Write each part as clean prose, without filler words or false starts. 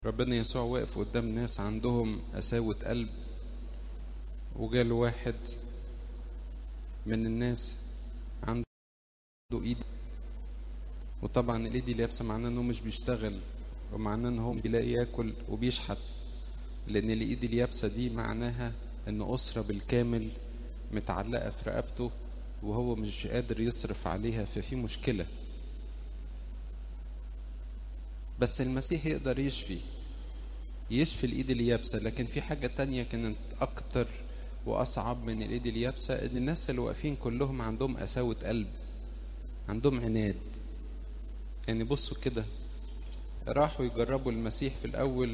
ربنا يسوع واقف قدام ناس عندهم قساوة قلب، وجاله واحد من الناس عنده ايد، وطبعا الايد اللي يابسه معناه انه مش بيشتغل، ومعناه ان هو بيلاقي ياكل وبيشحت، لان الايد اليابسه دي معناها ان اسره بالكامل متعلقه في رقبته وهو مش قادر يصرف عليها، ففي مشكله. بس المسيح يقدر يشفي الايد اليابسه، لكن في حاجه تانية كانت اكتر واصعب من الايد اليابسه، ان الناس اللي واقفين كلهم عندهم قساوه قلب، عندهم عناد. يعني بصوا كده، راحوا يجربوا المسيح في الاول،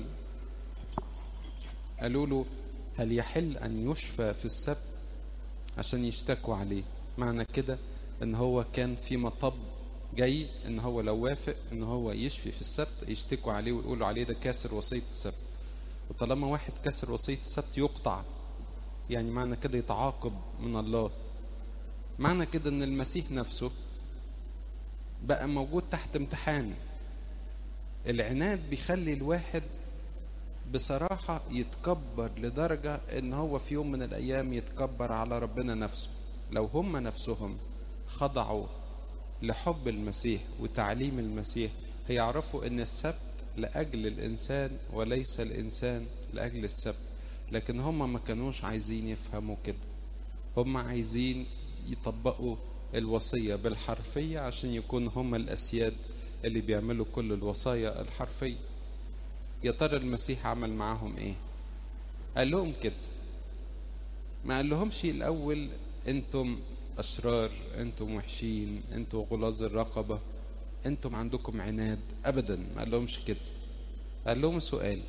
قالوا له هل يحل ان يشفى في السبت، عشان يشتكوا عليه. معنى كده ان هو كان في مطب جاي، ان هو لو وافق ان هو يشفي في السبت يشتكوا عليه ويقولوا عليه ده كاسر وصية السبت. وطالما واحد كسر وصية السبت يقطع، يعني معنى كده يتعاقب من الله. معنى كده ان المسيح نفسه بقى موجود تحت امتحان. العناد بيخلي الواحد بصراحة يتكبر لدرجة ان هو في يوم من الايام يتكبر على ربنا نفسه. لو هم نفسهم خضعوا لحب المسيح وتعليم المسيح، هيعرفوا ان السبت لأجل الإنسان وليس الإنسان لأجل السبت. لكن هم ما كانوش عايزين يفهموا كده، هم عايزين يطبقوا الوصية بالحرفية عشان يكونوا هم الأسياد اللي بيعملوا كل الوصايا الحرفية. يا ترى المسيح عمل معاهم ايه؟ قال لهم كده، ما قال لهمش الأول انتم أشرار، انتم وحشين، انتم غلاظ الرقبة، انتم عندكم عناد. أبدا ما قال لهمش كده. قال لهم سؤال،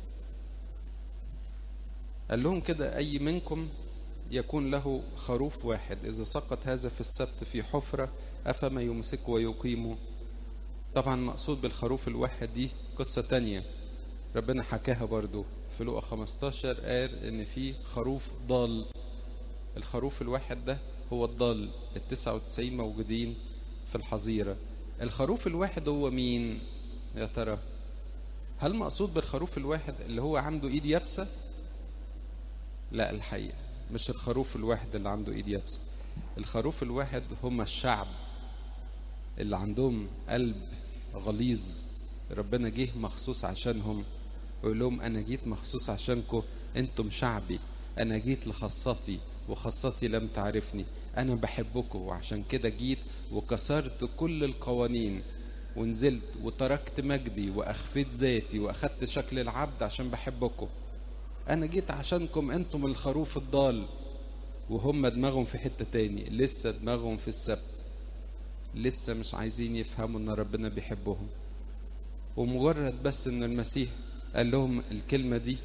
قال لهم كده أي منكم يكون له خروف واحد إذا سقط هذا في السبت في حفرة أفما يمسكه ويقيمه؟ طبعا مقصود بالخروف الواحد دي قصة تانية ربنا حكاها برضو في لوقا 15، قال ان في خروف ضال. الخروف الواحد ده هو الضال، ال99 موجودين في الحظيرة. الخروف الواحد هو مين يا ترى؟ هل مقصود بالخروف الواحد اللي هو عنده ايد يابسة؟ لا، الحقيقة مش الخروف الواحد اللي عنده ايد يابسة. الخروف الواحد هم الشعب اللي عندهم قلب غليظ. ربنا جه مخصوص عشانهم، ويقول لهم انا جيت مخصوص عشانكم، انتم شعبي، انا جيت لخاصتي وخاصتي لم تعرفني، انا بحبكم وعشان كده جيت وكسرت كل القوانين ونزلت وتركت مجدي واخفيت ذاتي واخدت شكل العبد عشان بحبكم. انا جيت عشانكم، انتم الخروف الضال. وهم دماغهم في حتة تاني، لسه دماغهم في السبت، لسه مش عايزين يفهموا ان ربنا بيحبهم. ومجرد بس ان المسيح قال لهم الكلمة دي،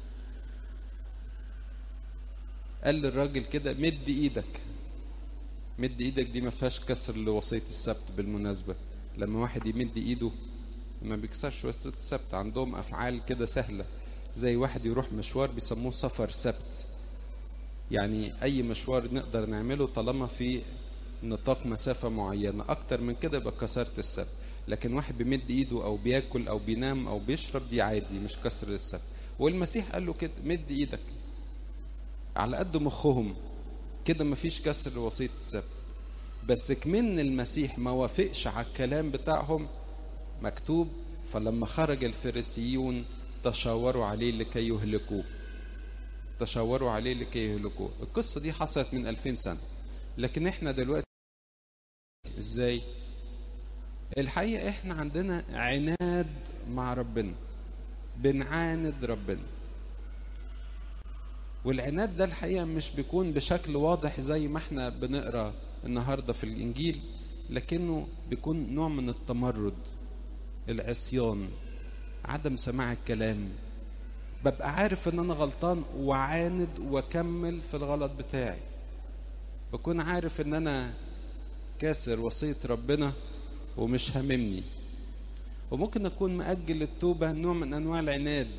قال للراجل كده مد ايدك. مد ايدك دي ما فيهاش كسر لوصية السبت بالمناسبة. لما واحد يمد ايده ما بيكسرش وصية السبت. عندهم افعال كده سهلة، زي واحد يروح مشوار بيسموه سفر سبت، يعني اي مشوار نقدر نعمله طالما في نطاق مسافة معينة، اكتر من كده يبقى كسرت السبت. لكن واحد بيمد ايده او بياكل او بينام او بيشرب دي عادي، مش كسر السبت. والمسيح قال له كده مد ايدك. على قد مخهم كده مفيش كسر لوصية السبت. بس كمن المسيح ما وافقش على الكلام بتاعهم، مكتوب فلما خرج الفريسيون تشاوروا عليه لكي يهلكوه. تشاوروا عليه لكي يهلكوه. القصة دي حصلت من 2000 سنة، لكن احنا دلوقتي ازاي؟ الحقيقة احنا عندنا عناد مع ربنا، بنعاند ربنا. والعناد ده الحقيقة مش بيكون بشكل واضح زي ما احنا بنقرأ النهاردة في الإنجيل، لكنه بيكون نوع من التمرد، العصيان، عدم سماع الكلام. ببقى عارف ان انا غلطان وعاند واكمل في الغلط بتاعي. بكون عارف ان انا كاسر وصية ربنا ومش هاممني. وممكن اكون مأجل التوبة، نوع من انواع العناد.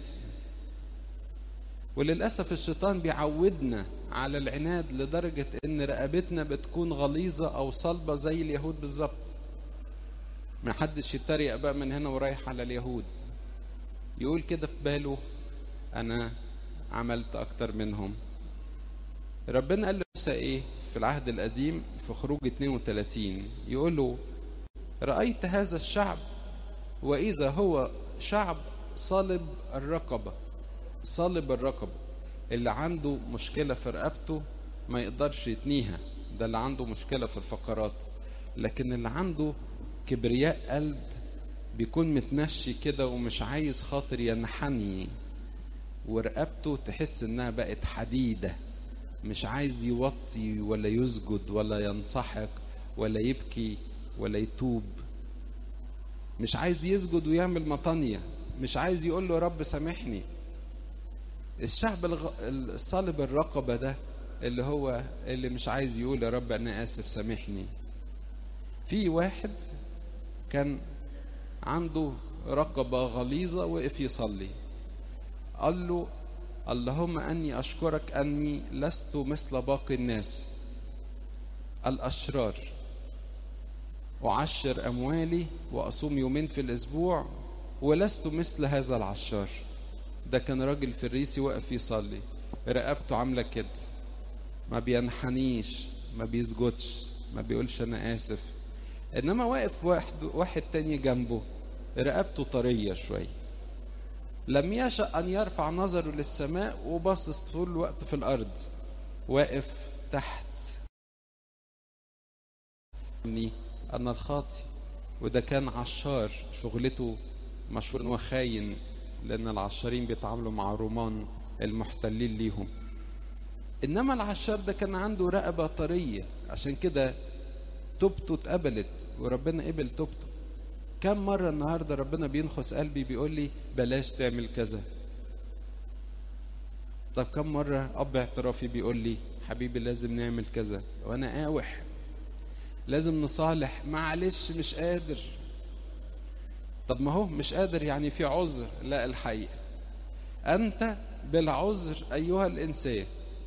وللأسف الشيطان بيعودنا على العناد لدرجة ان رقبتنا بتكون غليظة او صلبة زي اليهود بالظبط. محدش يتريق بقى من هنا ورايح على اليهود. يقول كده في باله أنا عملت أكتر منهم. ربنا قال لموسى إيه في العهد القديم في خروج 32؟ يقول له رأيت هذا الشعب وإذا هو شعب صلب الرقبة. صلب الرقبة، اللي عنده مشكلة في رقبته ما يقدرش يتنيها، ده اللي عنده مشكلة في الفقرات. لكن اللي عنده كبرياء قلب بيكون متنشي كده ومش عايز خاطر ينحني، ورقبته تحس انها بقت حديدة، مش عايز يوطي ولا يسجد ولا ينصحك ولا يبكي ولا يتوب، مش عايز يسجد ويعمل مطانية، مش عايز يقول له رب سامحني. الشعب الصالب الرقبة ده اللي هو اللي مش عايز يقول يا رب أنا آسف سامحني. في واحد كان عنده رقبة غليظة وقف يصلي، قال له اللهم أني أشكرك أني لست مثل باقي الناس الأشرار، أعشر أموالي وأصوم يومين في الأسبوع ولست مثل هذا العشار. ده كان راجل فريسي واقف يصلي، رقبته عاملة كده، ما بينحنيش، ما بيسجدش، ما بيقولش أنا آسف. إنما واقف واحد تاني جنبه رقبته طرية شوية، لم يشأ أن يرفع نظره للسماء وباصص طول الوقت في الأرض، واقف تحت أنا الخاطي. وده كان عشار، شغلته مشهور إنه خاين، لأن العشارين بيتعاملوا مع رومان المحتلين ليهم. إنما العشار ده كان عنده رقبة طرية، عشان كده توبته اتقبلت وربنا قبل توبته. كم مرة النهاردة ربنا بينخس قلبي بيقول لي بلاش تعمل كذا. طب كم مرة أب اعترافي بيقول لي حبيبي لازم نعمل كذا وأنا قاوح، لازم نصالح، معلش مش قادر. طب ما هو مش قادر يعني في عذر؟ لا، الحقيقة أنت بالعذر أيها الإنسان.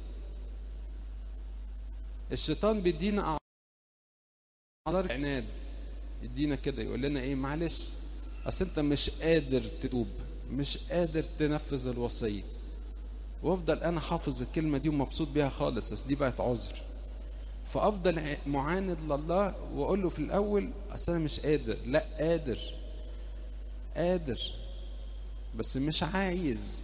الشيطان بيدينا أعذار عناد، يدينا كده يقول لنا إيه معلش أصل أنت مش قادر تتوب، مش قادر تنفذ الوصية، وأفضل أنا حافظ الكلمة دي ومبسوط بيها خالص، أصل دي بقت عذر. فأفضل معاند لله وأقول له في الأول أصل أنا مش قادر. لا، قادر، قادر بس مش عايز.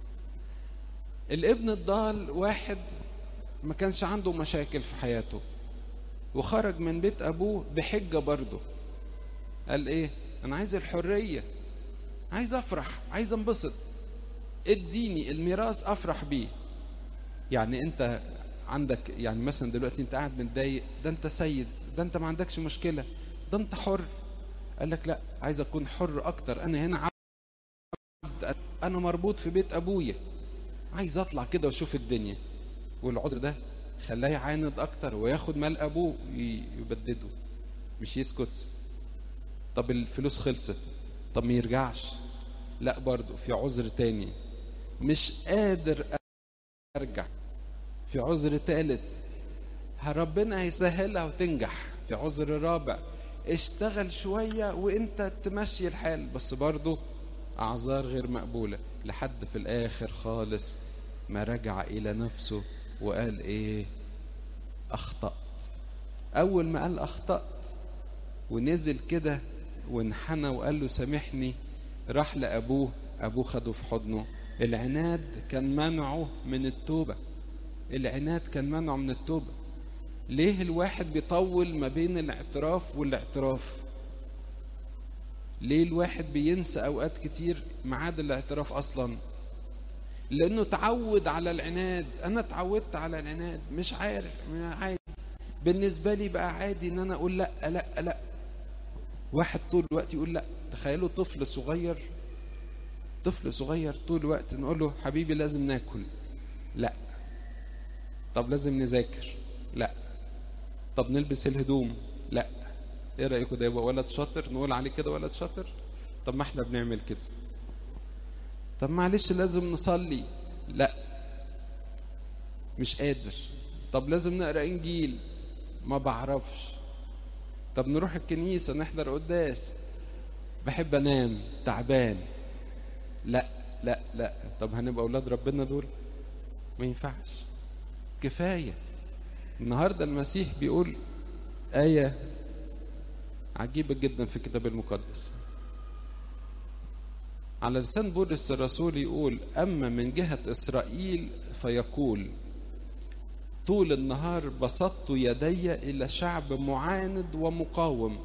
الابن الضال واحد ما كانش عنده مشاكل في حياته وخرج من بيت أبوه بحجة برضه، قال إيه؟ أنا عايز الحرية، عايز أفرح، عايز أنبسط، اديني الميراث أفرح بيه. يعني أنت عندك يعني مثلا دلوقتي أنت قاعد متضايق، ده أنت سيد، ده أنت ما عندكش مشكلة، ده أنت حر. قال لك لا، عايز أكون حر أكتر، أنا هنا عبد، أنا مربوط في بيت أبويا، عايز أطلع كده وأشوف الدنيا. والعذر ده خلاه يعاند أكتر وياخد مال أبوه يبدده، مش يسكت. طب الفلوس خلصت، طب ما يرجعش، لا برضو في عذر تاني، مش قادر أرجع، في عذر تالت ربنا هيسهلها وتنجح، في عذر رابع اشتغل شوية وانت تمشي الحال، بس برضو أعذار غير مقبولة، لحد في الآخر خالص ما رجع إلى نفسه وقال إيه؟ أخطأت. أول ما قال أخطأت ونزل كده وانحنى وقال له سامحني، راح لأبوه، أبوه خده في حضنه. العناد كان منعه من التوبة، العناد كان منعه من التوبة. ليه الواحد بيطول ما بين الاعتراف والاعتراف؟ ليه الواحد بينسى أوقات كتير ميعاد الاعتراف أصلا؟ لأنه تعود على العناد. أنا تعودت على العناد، مش عارف، عادي بالنسبة لي بقى، عادي إن أنا أقول لا لا لا. واحد طول الوقت يقول لا. تخيلوا طفل صغير، طفل صغير طول الوقت نقول له حبيبي لازم ناكل، لا. طب لازم نذاكر، لا. طب نلبس الهدوم، لا. ايه رأيكم ده يبقى ولد شاطر؟ نقول عليه كده ولد شاطر؟ طب ما احنا بنعمل كده. طب معلش لازم نصلي، لا مش قادر. طب لازم نقرأ إنجيل، ما بعرفش. طب نروح الكنيسة نحضر قداس، بحب أنام، تعبان. لا لا لا. طب هنبقى أولاد ربنا دول؟ ما ينفعش. كفاية. النهاردة المسيح بيقول آية عجيبة جدا في الكتاب المقدس على لسان بولس الرسول، يقول: أما من جهة إسرائيل فيقول طول النهار بسطت يدي إلى شعب معاند ومقاوم.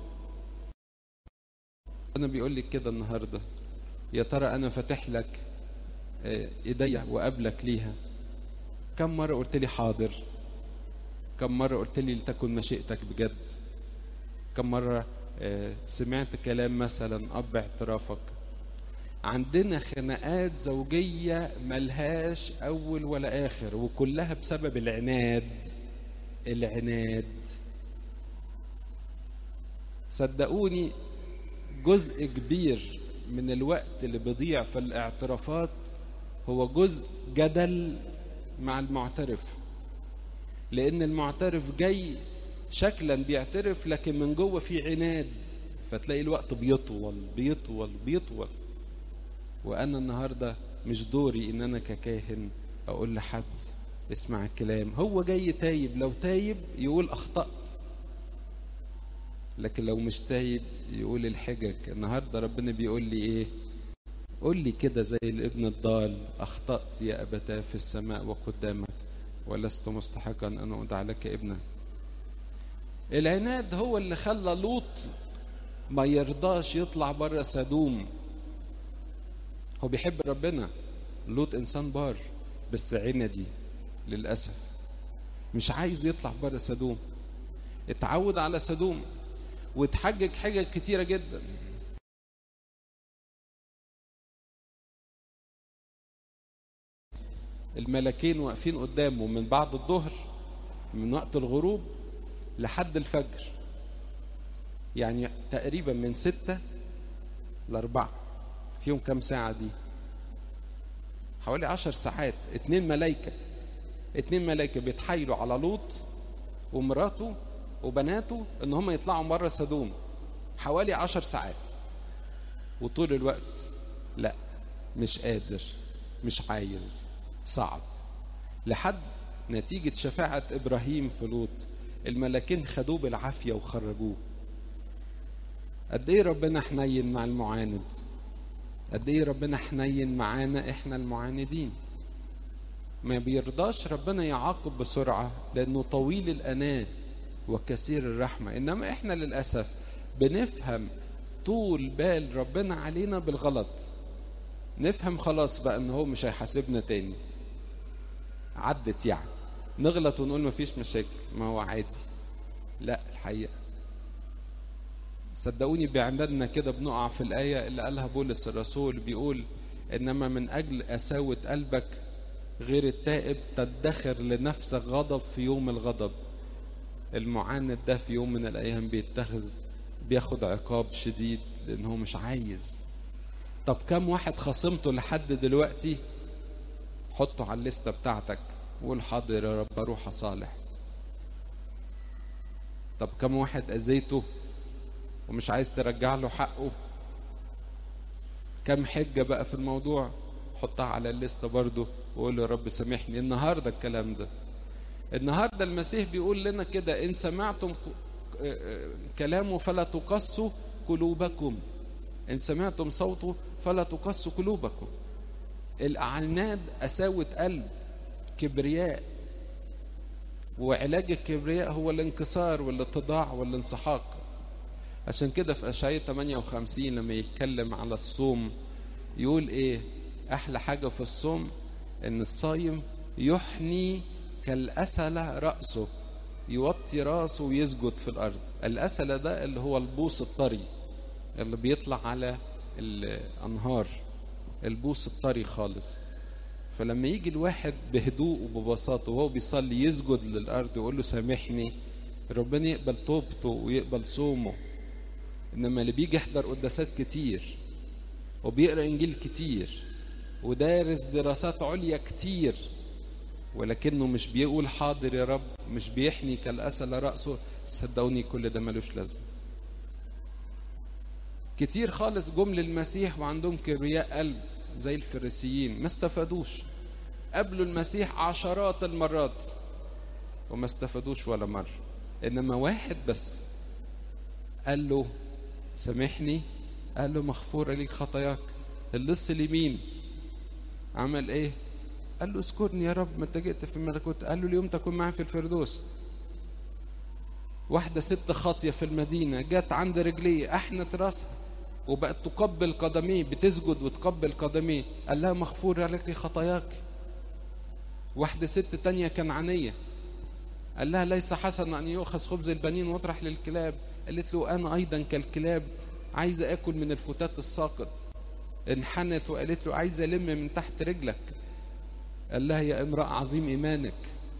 أنا بيقول لك كده النهاردة، يا ترى أنا فاتح لك إيدي وقبلك ليها؟ كم مرة قلت لي حاضر؟ كم مرة قلت لي لتكن مشيئتك بجد؟ كم مرة سمعت كلام مثلا أب اعترافك؟ عندنا خناقات زوجية ملهاش أول ولا آخر، وكلها بسبب العناد. العناد. صدقوني جزء كبير من الوقت اللي بيضيع في الاعترافات هو جزء جدل مع المعترف، لأن المعترف جاي شكلا بيعترف لكن من جوه في عناد، فتلاقي الوقت بيطول بيطول بيطول. وأنا النهاردة مش دوري إن أنا ككاهن أقول لحد اسمع الكلام، هو جاي تايب، لو تايب يقول أخطأت، لكن لو مش تايب يقول الحجج. النهاردة ربنا بيقول لي إيه؟ قول لي كده زي الابن الضال: أخطأت يا أبتاه في السماء وقدامك، ولست مستحقا أن أدعى لك ابنا. العناد هو اللي خلى لوط ما يرضاش يطلع بره سدوم. هو بيحب ربنا، لوط إنسان بار، بس عندي للأسف مش عايز يطلع بره سدوم. اتعود على سدوم وتحجج حجج كتيرة جدا. الملكين واقفين قدامه من بعد الظهر، من وقت الغروب لحد الفجر، يعني تقريبا من 6 ل4. فيهم كام ساعة دي؟ حوالي 10 ساعات. 2 ملايكة بيتحايلوا على لوط ومراته وبناته ان هم يطلعوا مرة سدوم، حوالي 10 ساعات. وطول الوقت لا، مش قادر، مش عايز، صعب. لحد نتيجة شفاعة إبراهيم في لوط، الملاكين خدوه بالعافية وخرجوه. قد ايه ربنا حنين مع المعاند، قد ايه ربنا حنين معانا احنا المعاندين. ما بيرضاش ربنا يعاقب بسرعة لأنه طويل الأناة وكثير الرحمة، إنما احنا للأسف بنفهم طول بال ربنا علينا بالغلط. نفهم خلاص بقى ان هو مش هيحاسبنا تاني، عدت يعني، نغلط ونقول مفيش مشاكل، ما هو عادي. لا، الحقيقة صدقوني بعنادنا كده بنقع في الآية اللي قالها بولس الرسول، بيقول: إنما من أجل قساوة قلبك غير التائب تدخر لنفسك غضب في يوم الغضب. المعاند ده في يوم من الأيام بياخد عقاب شديد لأنه مش عايز. طب كم واحد خصمته لحد دلوقتي؟ حطه على الليستة بتاعتك وقول: حاضر يا رب اروح اصالح. طب كم واحد اذيته ومش عايز ترجع له حقه؟ كم حجة بقى في الموضوع؟ حطها على الليستة برضو وقول: يا رب سامحني. النهاردة الكلام ده، النهاردة المسيح بيقول لنا كده: إن سمعتم كلامه فلا تقسوا قلوبكم. إن سمعتم صوته فلا تقسوا قلوبكم. العناد قساوة قلب، كبرياء، وعلاج الكبرياء هو الانكسار والاتضاع والانسحاق. عشان كده في أشعياء 58 لما يتكلم على الصوم يقول ايه؟ احلى حاجة في الصوم ان الصايم يحني كالأسلة رأسه، يوطي رأسه ويسجد في الأرض. الأسلة ده اللي هو البوص الطري اللي بيطلع على الأنهار، البوص الطري خالص. فلما يجي الواحد بهدوء وببساطة وهو بيصلي يسجد للأرض ويقول له سامحني، ربنا يقبل توبته ويقبل صومه. إنما اللي بيجي يحضر قداسات كتير وبيقرأ إنجيل كتير ودارس دراسات عليا كتير ولكنه مش بيقول حاضر يا رب، مش بيحني كالأسل رأسه، صدقوني كل ده ملوش لازمة. كتير خالص جم للمسيح وعندهم كبرياء قلب زي الفريسيين ما استفادوش، قابلوا المسيح عشرات المرات وما استفادوش ولا مرة. إنما واحد بس قال له سامحني، قال له مغفورة ليك خطاياك. اللص اليمين عمل ايه؟ قال له اذكرني يا رب متى جئت في الملكوت. قال له اليوم تكون معي في الفردوس. واحدة ست خاطية في المدينة جت عند رجليه، احنت راسها وبقت تقبل قدميه، بتسجد وتقبل قدميه، قال لها مغفورة لك خطاياك. واحدة ست تانية كنعانية قال لها ليس حسنا أن يؤخذ خبز البنين ويطرح للكلاب. قالت له أنا أيضا كالكلاب عايزة أكل من الفتات الساقط. انحنت وقالت له عايزة ألم من تحت رجلك. قال لها يا امرأة عظيم إيمانك.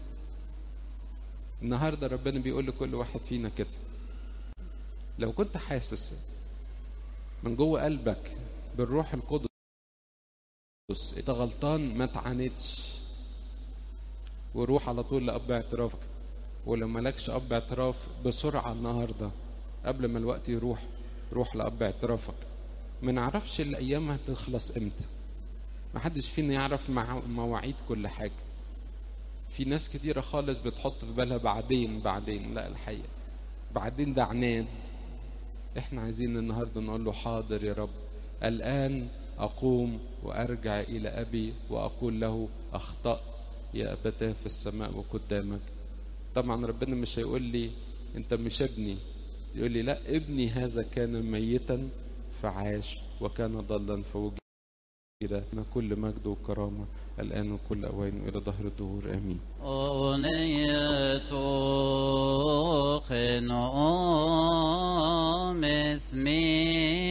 النهاردة ربنا بيقول لكل واحد فينا كده، لو كنت حاسس من جوه قلبك بالروح القدس انت غلطان ما تعاندش، وروح على طول لأب اعترافك. ولو مالكش أب اعتراف بسرعة النهاردة قبل ما الوقت يروح، روح لأب اعترافك. ما نعرفش الأيام هتخلص امتى، ما حدش فينا يعرف مواعيد كل حاجة. في ناس كتيرة خالص بتحط في بالها بعدين، لا الحقيقة بعدين ده عناد. احنا عايزين النهاردة نقول له حاضر يا رب، الآن أقوم وأرجع إلى أبي وأقول له أخطأت يا أبتاه في السماء وقدامك. طبعا ربنا مش هيقول لي أنت مش ابني، يقول لي لا، ابني هذا كان ميتا فعاش وكان ضلا فوجد. كل مجد وكرامة الآن وكل أوان إلى ظهر الدهور آمين. أغنية خنوم اسمي